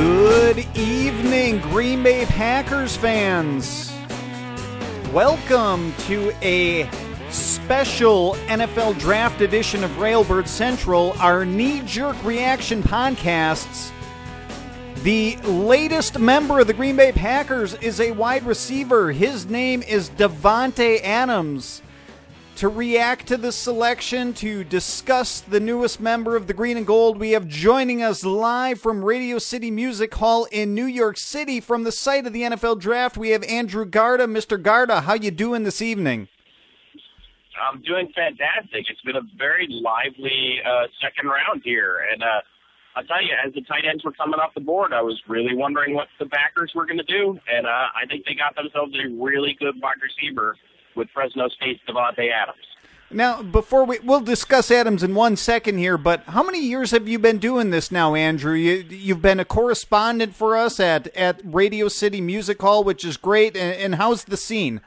Good evening, Green Bay Packers fans. Welcome to a special NFL Draft edition of Railbird Central, our knee-jerk reaction podcasts. The latest member of the Green Bay Packers is a wide receiver. His name is Davante Adams. To react to this selection, to discuss the newest member of the Green and Gold, we have joining us live from Radio City Music Hall in New York City from the site of the NFL Draft. We have Andrew Garda. Mr. Garda, how you doing this evening? I'm doing fantastic. It's been a very lively second round here. And I'll tell you, as the tight ends were coming off the board, I was really wondering what the Packers were going to do. And I think they got themselves a really good wide receiver with Fresno State's Davante Adams. Now, before we'll discuss Adams in 1 second here, but how many years have you been doing this now, Andrew? You've been a correspondent for us at Radio City Music Hall, which is great. And how's the scene?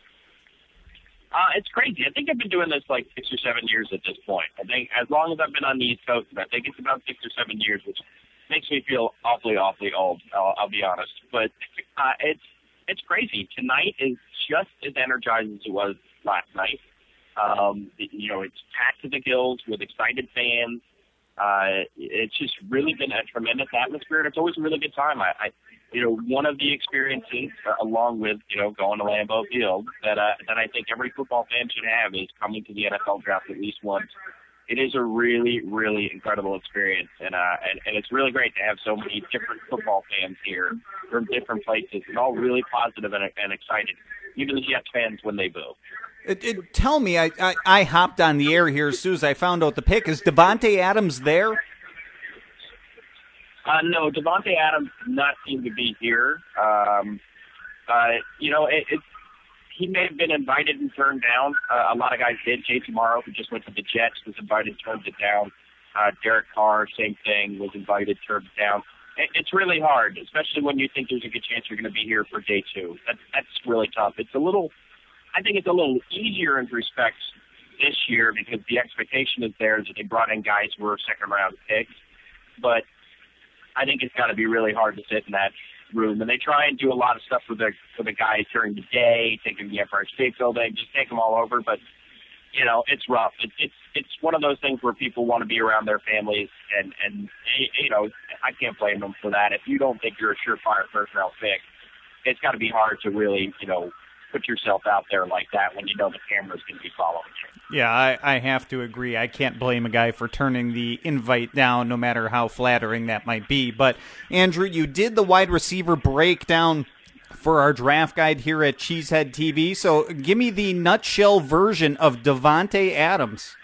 It's crazy. I think I've been doing this like 6 or 7 years at this point. I think as long as I've been on the East Coast, I think it's about 6 or 7 years, which makes me feel awfully old. I'll be honest. But it's crazy. Tonight is just as energized as it was last night. It's packed to the gills with excited fans. It's just really been a tremendous atmosphere, and it's always a really good time. One of the experiences, along with, going to Lambeau Field, that I think every football fan should have is coming to the NFL Draft at least once. It is a really, really incredible experience, and it's really great to have so many different football fans here from different places, and all really positive and excited, even the Jets fans when they boo. Tell me, I hopped on the air here as soon as I found out the pick. Is Davante Adams there? No, Davante Adams does not seem to be here. He may have been invited and turned down. A lot of guys did. J.T. Morrow, who just went to the Jets, was invited, turned it down. Derek Carr, same thing, was invited, turned it down. It's really hard, especially when you think there's a good chance you're going to be here for day two. That's really tough. I think it's a little easier in respects this year because the expectation is there that they brought in guys who were second-round picks. But I think it's got to be really hard to sit in that room. And they try and do a lot of stuff for the guys during the day, take them to the Empire State Building, just take them all over. But, it's rough. It's one of those things where people want to be around their families, and I can't blame them for that. If you don't think you're a surefire first-round pick, it's got to be hard to really, put yourself out there like that when you know the camera's going to be following you. Yeah, I have to agree. I can't blame a guy for turning the invite down, no matter how flattering that might be. But, Andrew, you did the wide receiver breakdown for our draft guide here at Cheesehead TV. So give me the nutshell version of Davante Adams.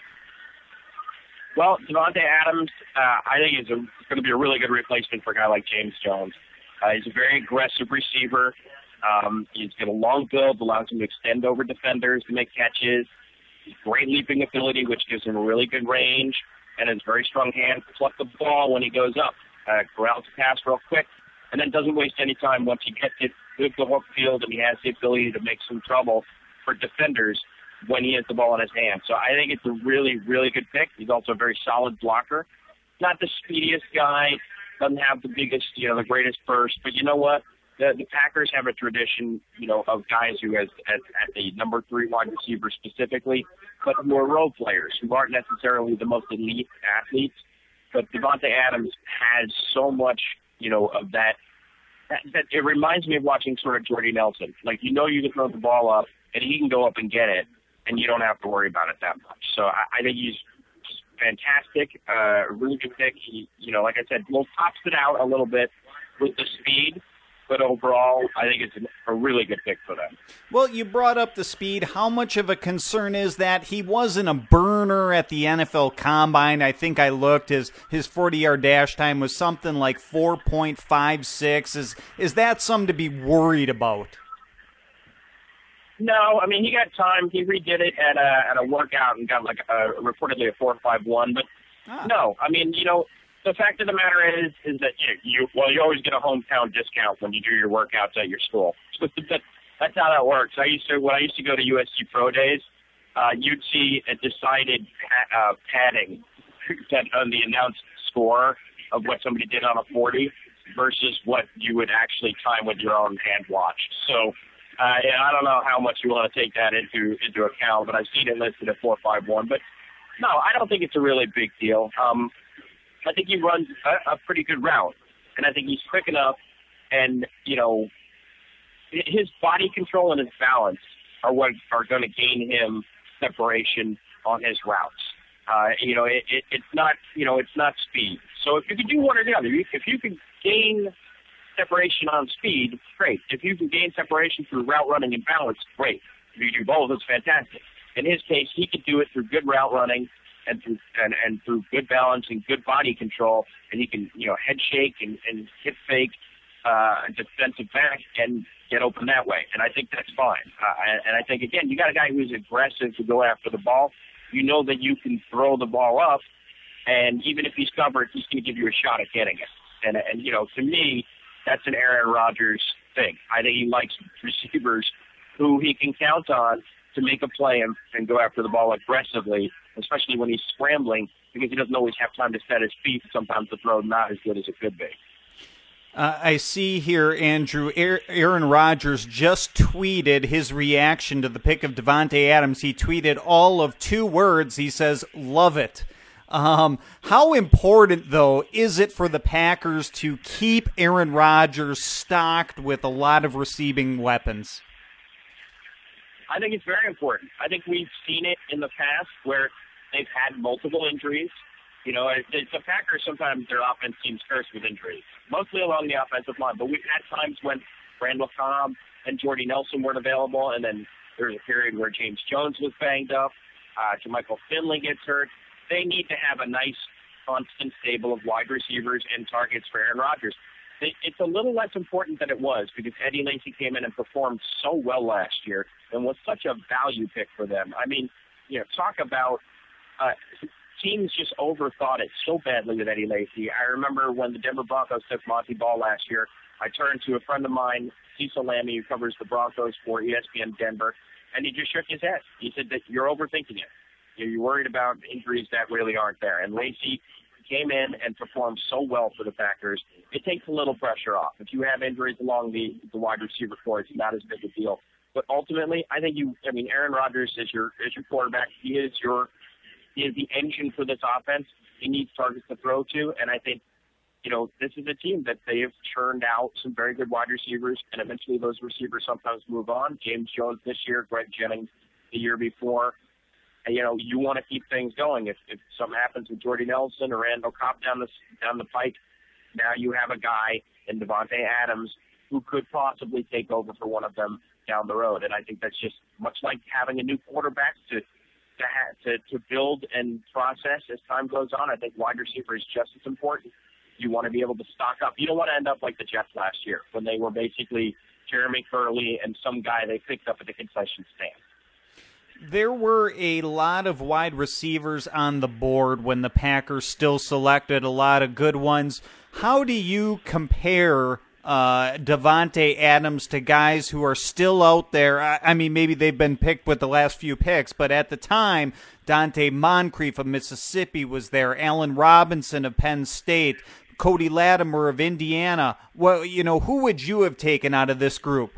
Well, Davante Adams, I think is going to be a really good replacement for a guy like James Jones. He's a very aggressive receiver. He's got a long build, allows him to extend over defenders to make catches. He's great leaping ability, which gives him a really good range, and has very strong hands to pluck the ball when he goes up. Corrals the pass real quick, and then doesn't waste any time once he gets it to the whole field, and he has the ability to make some trouble for defenders when he has the ball in his hand. So I think it's a really, really good pick. He's also a very solid blocker. Not the speediest guy, doesn't have the biggest, the greatest burst, but you know what? The Packers have a tradition, of guys who at the number 3 wide receiver specifically, but who are role players, who aren't necessarily the most elite athletes. But Davante Adams has so much, of that it reminds me of watching sort of Jordy Nelson. Like, you can throw the ball up, and he can go up and get it, and you don't have to worry about it that much. So I think he's fantastic, a really good pick. He, like I said, tops it out a little bit with the speed. But overall, I think it's a really good pick for them. Well, you brought up the speed. How much of a concern is that? He wasn't a burner at the NFL Combine. I think I looked. His 40-yard dash time was something like 4.56. Is that something to be worried about? No, I mean, he got time. He redid it at a workout and got reportedly a 4.51. But no, I mean, the fact of the matter is that you always get a hometown discount when you do your workouts at your school. So that's how that works. When I used to go to USC Pro Days, you'd see a decided padding that on the announced score of what somebody did on a 40. versus what you would actually time with your own hand watch. So I don't know how much you want to take that into account, but I've seen it listed at 4.51. But no, I don't think it's a really big deal. I think he runs a pretty good route, and I think he's quick enough, and, you know, his body control and his balance are what are going to gain him separation on his routes. You know, it's not, you know, it's not speed. So if you can do one or the other, if you can gain separation on speed, great. If you can gain separation through route running and balance, great. If you do both, it's fantastic. In his case, he could do it through good route running and through good balance and good body control, and he can, you know, head shake and hip fake defensive back and get open that way. And I think that's fine. And I think, again, you got a guy who's aggressive to go after the ball. You know that you can throw the ball up, and even if he's covered, he's going to give you a shot at getting it. And you know, to me, that's an Aaron Rodgers thing. I think he likes receivers who he can count on to make a play and go after the ball aggressively, especially when he's scrambling, because he doesn't always have time to set his feet. Sometimes the throw is not as good as it could be. I see here, Andrew, Aaron Rodgers just tweeted his reaction to the pick of Davante Adams. He tweeted all of 2 words. He says, "Love it." How important, though, is it for the Packers to keep Aaron Rodgers stocked with a lot of receiving weapons? I think it's very important. I think we've seen it in the past where they've had multiple injuries. You know, the Packers, sometimes their offense seems cursed with injuries, mostly along the offensive line. But we've had times when Randall Cobb and Jordy Nelson weren't available, and then there was a period where James Jones was banged up. Jermichael Finley gets hurt. They need to have a nice, constant stable of wide receivers and targets for Aaron Rodgers. It's a little less important than it was because Eddie Lacy came in and performed so well last year and was such a value pick for them. I mean, you know, talk about teams just overthought it so badly with Eddie Lacy. I remember when the Denver Broncos took Monty Ball last year, I turned to a friend of mine, Cecil Lammy, who covers the Broncos for ESPN Denver, and he just shook his head. He said that you're overthinking it. You're worried about injuries that really aren't there. And Lacy came in and performed so well for the Packers, it takes a little pressure off. If you have injuries along the wide receiver core, it's not as big a deal. But ultimately, I think Aaron Rodgers is your quarterback. He is the engine for this offense. He needs targets to throw to, and I think, you know, this is a team that they have churned out some very good wide receivers, and eventually those receivers sometimes move on. James Jones this year, Greg Jennings the year before. And, you know, you want to keep things going. If something happens with Jordy Nelson or Randall Cobb down the pike, now you have a guy in Davante Adams who could possibly take over for one of them down the road. And I think that's just much like having a new quarterback to build and process as time goes on. I think wide receiver is just as important. You want to be able to stock up. You don't want to end up like the Jets last year when they were basically Jeremy Curley and some guy they picked up at the concession stand. There were a lot of wide receivers on the board when the Packers still selected a lot of good ones. How do you compare Davante Adams to guys who are still out there? I mean, maybe they've been picked with the last few picks, but at the time, Dante Moncrief of Mississippi was there, Allen Robinson of Penn State, Cody Latimer of Indiana. Well, you know, who would you have taken out of this group?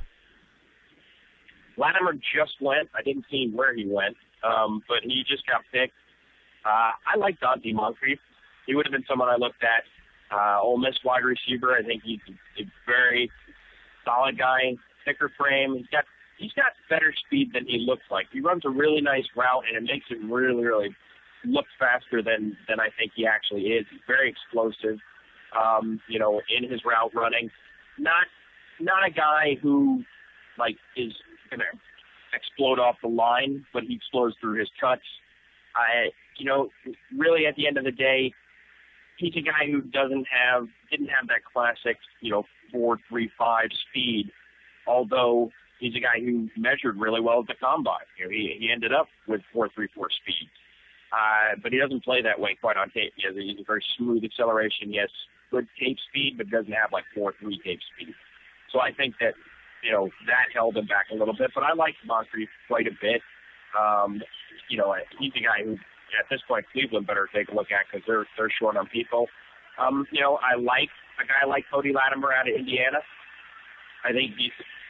Latimer just went. I didn't see where he went, but he just got picked. I like Dante Moncrief. He would have been someone I looked at. Ole Miss wide receiver. I think he's a very solid guy, thicker frame. He's got better speed than he looks like. He runs a really nice route, and it makes him really, really look faster than I think he actually is. He's very explosive, you know, in his route running. Not a guy who, like, is going to explode off the line, but he explodes through his cuts. You know, really at the end of the day, he's a guy who didn't have that classic, you know, 4.35 speed, although he's a guy who measured really well at the combine. You know, he ended up with 4.34 speed. But he doesn't play that way quite on tape. He has a very smooth acceleration. He has good tape speed, but doesn't have like 4.3 tape speed. So I think that, you know, that held him back a little bit. But I like Moncrief quite a bit. You know, he's a guy who, at this point, Cleveland better take a look at because they're short on people. You know, I like a guy like Cody Latimer out of Indiana. I think he's,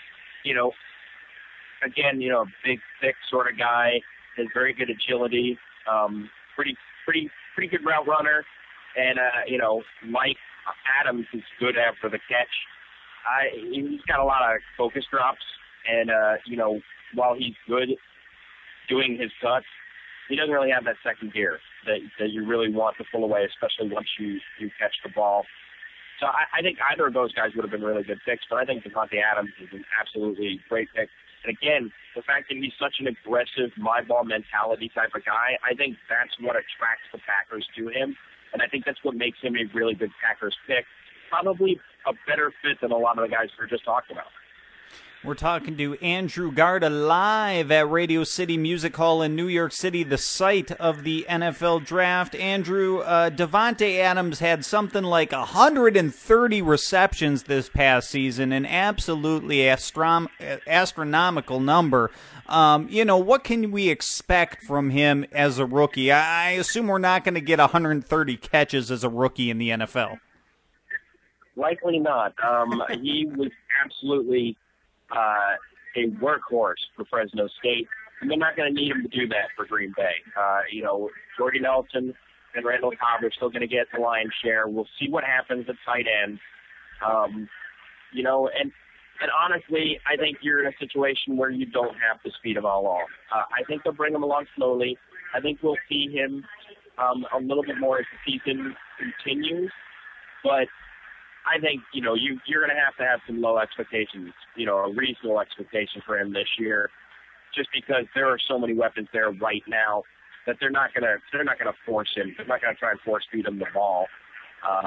again, big, thick sort of guy, has very good agility, pretty good route runner, and like Adams is good after the catch. He's got a lot of focus drops, and while he's good doing his cuts, he doesn't really have that second gear that you really want to pull away, especially once you catch the ball. So I think either of those guys would have been really good picks, but I think Davante Adams is an absolutely great pick. And again, the fact that he's such an aggressive, my ball mentality type of guy, I think that's what attracts the Packers to him. And I think that's what makes him a really good Packers pick. Probably a better fit than a lot of the guys we're just talking about. We're talking to Andrew Garda live at Radio City Music Hall in New York City, the site of the NFL Draft. Andrew, Davante Adams had something like 130 receptions this past season, an absolutely astronomical number. What can we expect from him as a rookie? I assume we're not going to get 130 catches as a rookie in the NFL. Likely not. He was absolutely a workhorse for Fresno State, and they're not going to need him to do that for Green Bay. Jordy Nelson and Randall Cobb are still going to get the lion's share. We'll see what happens at tight end. And honestly, I think you're in a situation where you don't have the speed of all. I think they'll bring him along slowly. I think we'll see him a little bit more as the season continues, but I think, you're going to have some low expectations, a reasonable expectation for him this year, just because there are so many weapons there right now that they're not going to force him. They're not going to try and force feed him the ball. I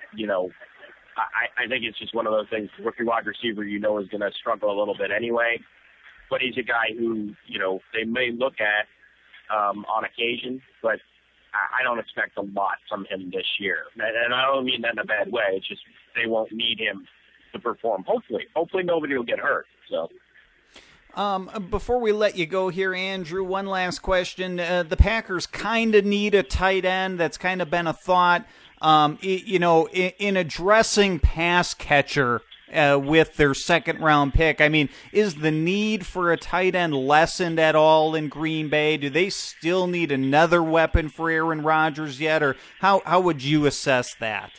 think it's just one of those things. Rookie wide receiver, is going to struggle a little bit anyway, but he's a guy who, they may look at on occasion, but I don't expect a lot from him this year. And I don't mean that in a bad way. It's just they won't need him to perform. Hopefully nobody will get hurt. So. Before we let you go here, Andrew, one last question. The Packers kind of need a tight end. That's kind of been a thought. In addressing pass catcher with their second-round pick, I mean, is the need for a tight end lessened at all in Green Bay? Do they still need another weapon for Aaron Rodgers yet, or how would you assess that?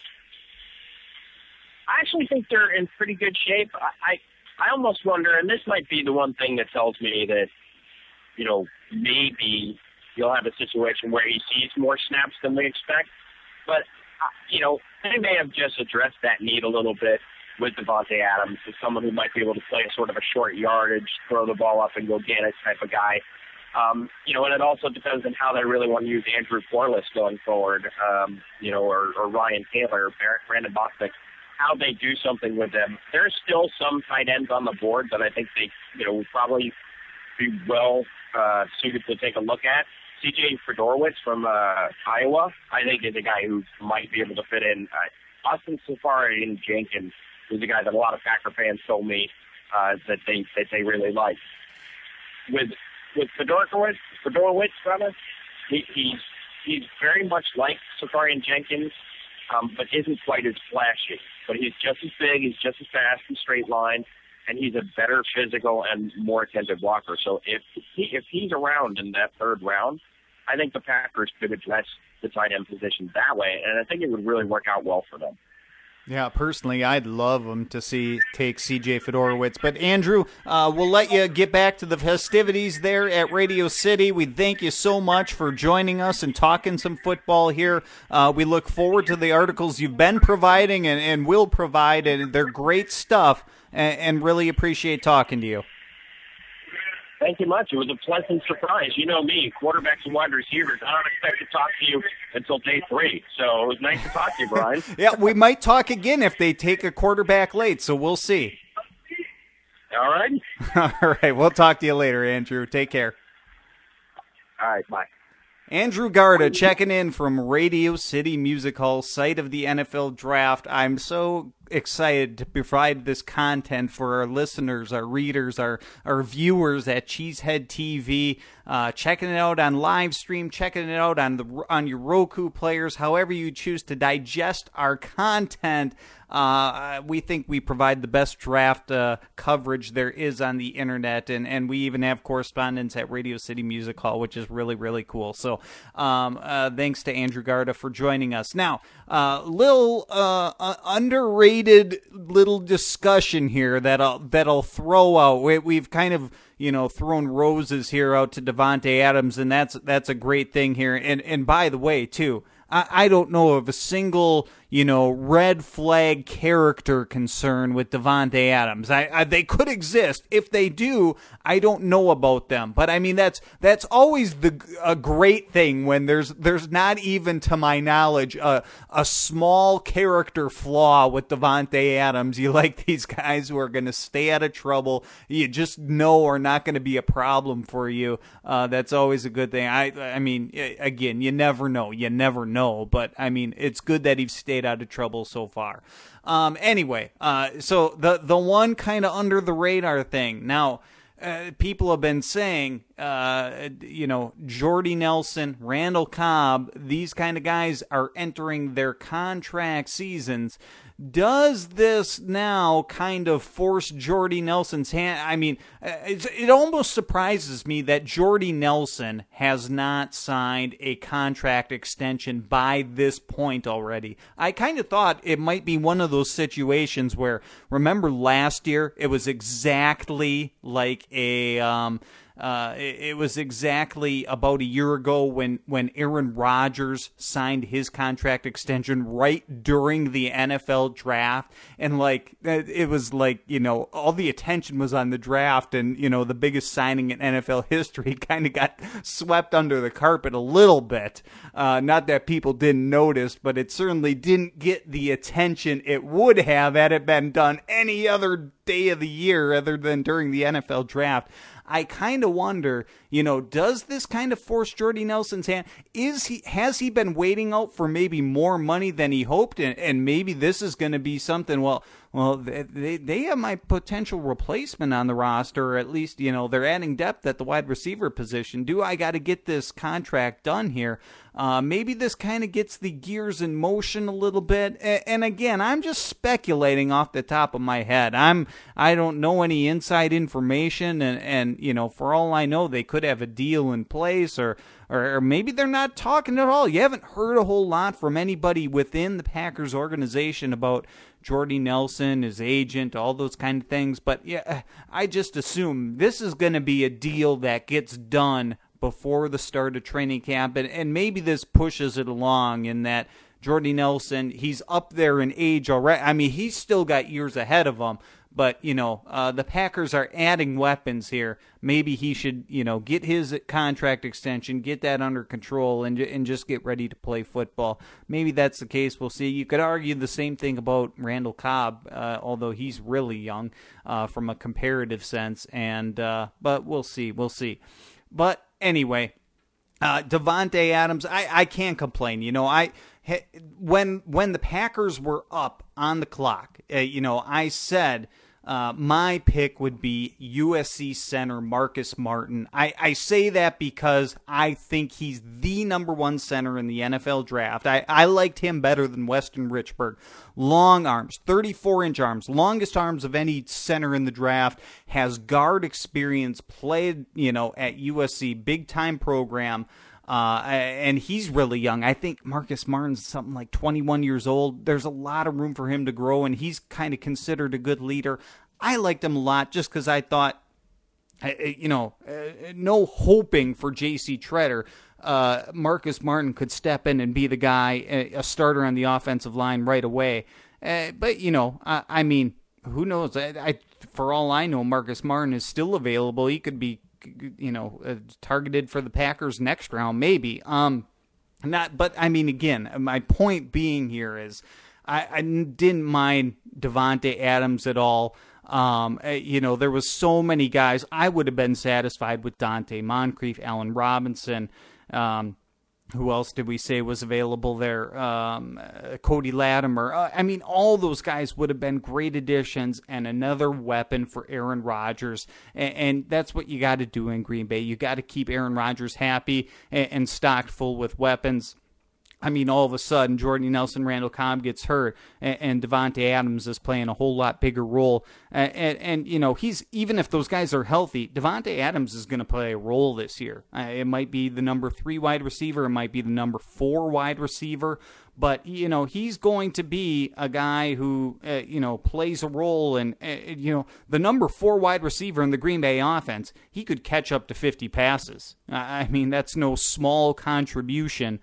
I actually think they're in pretty good shape. I almost wonder, and this might be the one thing that tells me that, maybe you'll have a situation where he sees more snaps than we expect, but, they may have just addressed that need a little bit with Davante Adams as someone who might be able to play sort of a short yardage, throw the ball up and go get it type of guy. And it also depends on how they really want to use Andrew Corliss going forward, or Ryan Taylor, or Brandon Bostic, how they do something with them. There's still some tight ends on the board that I think they, would probably be well suited to take a look at. C.J. Fedorowicz from Iowa, I think, is a guy who might be able to fit in. Austin Safari and Jenkins is a guy that a lot of Packer fans told me that they really like. With Fedorowicz, he's very much like Safari and Jenkins, but isn't quite as flashy. But he's just as big, he's just as fast in straight line, and he's a better physical and more attentive blocker. So if he's around in that third round, I think the Packers could address the tight end position that way, and I think it would really work out well for them. Yeah, personally, I'd love them to take C.J. Fedorowicz. But, Andrew, we'll let you get back to the festivities there at Radio City. We thank you so much for joining us and talking some football here. We look forward to the articles you've been providing and will provide, and they're great stuff, and really appreciate talking to you. Thank you much. It was a pleasant surprise. You know me, quarterbacks and wide receivers. I don't expect to talk to you until day 3. So it was nice to talk to you, Brian. Yeah, we might talk again if they take a quarterback late, so we'll see. All right. All right. We'll talk to you later, Andrew. Take care. All right. Bye. Andrew Garda checking in from Radio City Music Hall, site of the NFL Draft. I'm so excited to provide this content for our listeners, our readers, our viewers at Cheesehead TV. Checking it out on live stream, checking it out on your Roku players, however you choose to digest our content. We think we provide the best draft coverage there is on the internet, and we even have correspondents at Radio City Music Hall, which is really, really cool. So thanks to Andrew Garda for joining us. Now, little underrated little discussion here that I'll throw out. We've kind of thrown roses here out to Davante Adams, and that's a great thing here. And by the way, too, I don't know of a single, red flag character concern with Davante Adams. They could exist. If they do, I don't know about them. But I mean, that's always a great thing when there's not even, to my knowledge, a small character flaw with Davante Adams. You like these guys who are going to stay out of trouble. You just know are not going to be a problem for you. That's always a good thing. I mean, again, you never know. You never know. But I mean, it's good that he's stayed out of trouble so far. Anyway, so the one kind of under the radar thing. Now, people have been saying, Jordy Nelson, Randall Cobb, these kind of guys are entering their contract seasons. Does this now kind of force Jordy Nelson's hand? I mean, it almost surprises me that Jordy Nelson has not signed a contract extension by this point already. I kind of thought it might be one of those situations where, remember last year, it was exactly like it was exactly about a year ago when Aaron Rodgers signed his contract extension right during the NFL draft. And it was all the attention was on the draft, and, the biggest signing in NFL history kind of got swept under the carpet a little bit. Not that people didn't notice, but it certainly didn't get the attention it would have had it been done any other day of the year other than during the NFL draft. I kind of wonder, does this kind of force Jordy Nelson's hand? Has he been waiting out for maybe more money than he hoped, and maybe this is going to be something? Well, they have my potential replacement on the roster, or at least they're adding depth at the wide receiver position. Do I got to get this contract done here? Maybe this kind of gets the gears in motion a little bit. And again, I'm just speculating off the top of my head. I don't know any inside information, and for all I know, they could have a deal in place, or maybe they're not talking at all. You haven't heard a whole lot from anybody within the Packers organization about Jordy Nelson, his agent, all those kind of things. But yeah, I just assume this is going to be a deal that gets done before the start of training camp, and maybe this pushes it along in that Jordy Nelson, he's up there in age already. I mean, he's still got years ahead of him, but, the Packers are adding weapons here. Maybe he should, get his contract extension, get that under control, and just get ready to play football. Maybe that's the case. We'll see. You could argue the same thing about Randall Cobb, although he's really young from a comparative sense. But we'll see. We'll see. But anyway, Davante Adams, I can't complain. When the Packers were up on the clock, I said my pick would be USC center Marcus Martin. I say that because I think he's the number one center in the NFL draft. I liked him better than Weston Richburg. Long arms, 34-inch arms, longest arms of any center in the draft, has guard experience, played, at USC, big-time program. And he's really young. I think Marcus Martin's something like 21 years old. There's a lot of room for him to grow, and he's kind of considered a good leader. I liked him a lot just because I thought, no hoping for J.C. Tretter, Marcus Martin could step in and be the guy, a starter on the offensive line right away. But, I mean, who knows? For all I know, Marcus Martin is still available. He could be targeted for the Packers next round, maybe. But I mean, again, my point being here is I didn't mind Davante Adams at all. There was so many guys. I would have been satisfied with Dante Moncrief, Allen Robinson, Who else did we say was available there? Cody Latimer. I mean, all those guys would have been great additions and another weapon for Aaron Rodgers. And that's what you got to do in Green Bay. You got to keep Aaron Rodgers happy and stocked full with weapons. I mean, all of a sudden, Jordy Nelson, Randall Cobb gets hurt, and Davante Adams is playing a whole lot bigger role. And you know, even if those guys are healthy, Davante Adams is going to play a role this year. It might be the number 3 wide receiver, it might be the number 4 wide receiver, but you know, he's going to be a guy who plays a role. And the number 4 wide receiver in the Green Bay offense, he could catch up to 50 passes. I mean, that's no small contribution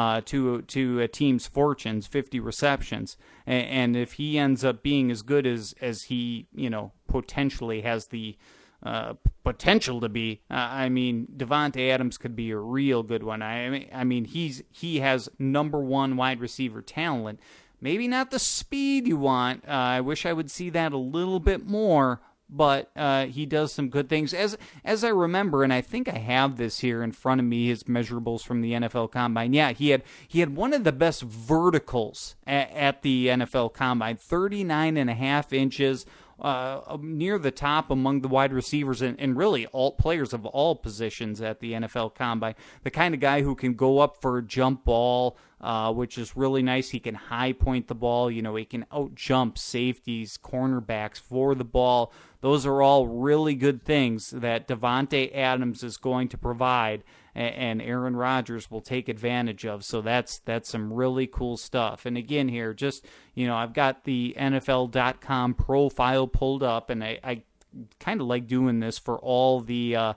to a team's fortunes, 50 receptions. And if he ends up being as good as he potentially has the potential to be, I mean, Davante Adams could be a real good one. I mean, he has number 1 wide receiver talent. Maybe not the speed you want. I wish I would see that a little bit more. But he does some good things. As I remember, and I think I have this here in front of me, his measurables from the NFL Combine. Yeah, he had one of the best verticals at the NFL Combine, 39.5 inches, near the top among the wide receivers and really all players of all positions at the NFL Combine. The kind of guy who can go up for a jump ball, which is really nice. He can high point the ball. He can out jump safeties, cornerbacks for the ball. Those are all really good things that Davante Adams is going to provide, and Aaron Rodgers will take advantage of. So that's some really cool stuff. And again here, just, I've got the NFL.com profile pulled up, and I kind of like doing this for all the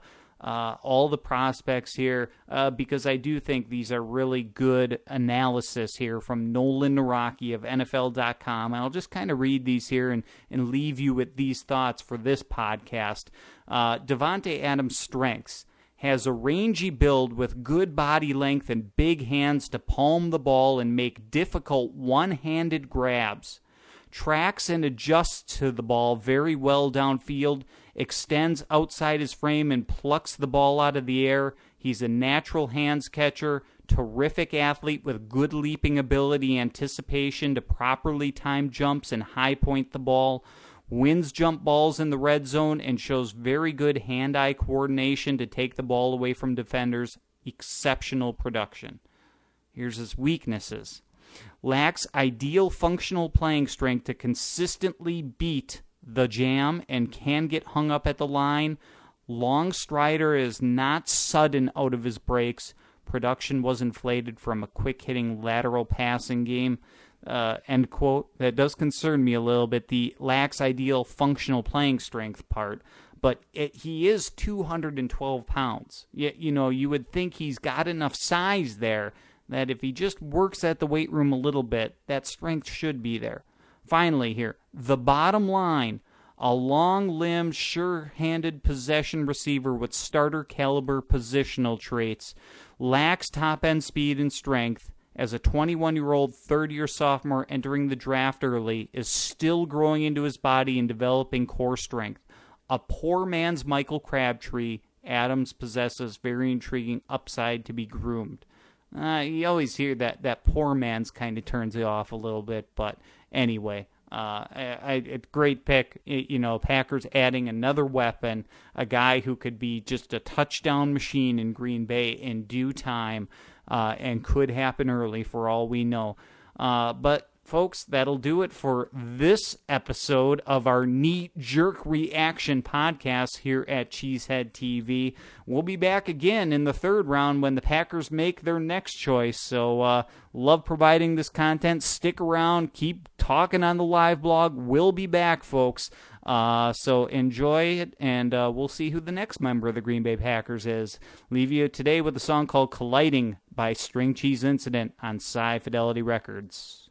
prospects here, because I do think these are really good analysis here from Nolan Naraki of NFL.com. And I'll just kind of read these here and leave you with these thoughts for this podcast. Davante Adams' strengths: has a rangy build with good body length and big hands to palm the ball and make difficult one-handed grabs. Tracks and adjusts to the ball very well downfield, extends outside his frame and plucks the ball out of the air. He's a natural hands catcher, terrific athlete with good leaping ability, anticipation to properly time jumps and high point the ball. Wins jump balls in the red zone and shows very good hand-eye coordination to take the ball away from defenders. Exceptional production. Here's his weaknesses: lacks ideal functional playing strength to consistently beat the jam and can get hung up at the line. Long strider, is not sudden out of his breaks. Production was inflated from a quick-hitting lateral passing game. End quote. That does concern me a little bit, the lacks ideal functional playing strength part. But he is 212 pounds. You would think he's got enough size there that if he just works at the weight room a little bit, that strength should be there. Finally here, the bottom line: a long-limbed, sure-handed possession receiver with starter-caliber positional traits. Lacks top-end speed and strength. As a 21-year-old third-year sophomore entering the draft early, is still growing into his body and developing core strength. A poor man's Michael Crabtree, Adams possesses very intriguing upside to be groomed. You always hear that poor man's kind of turns it off a little bit, but anyway, great pick. Packers adding another weapon, a guy who could be just a touchdown machine in Green Bay in due time, and could happen early for all we know. But folks, that'll do it for this episode of our Knee Jerk Reaction podcast here at Cheesehead TV. We'll be back again in the third round when the Packers make their next choice. So love providing this content. Stick around. Keep talking on the live blog. We'll be back, folks. So enjoy it, and we'll see who the next member of the Green Bay Packers is. Leave you today with a song called Colliding by String Cheese Incident on Sci Fidelity Records.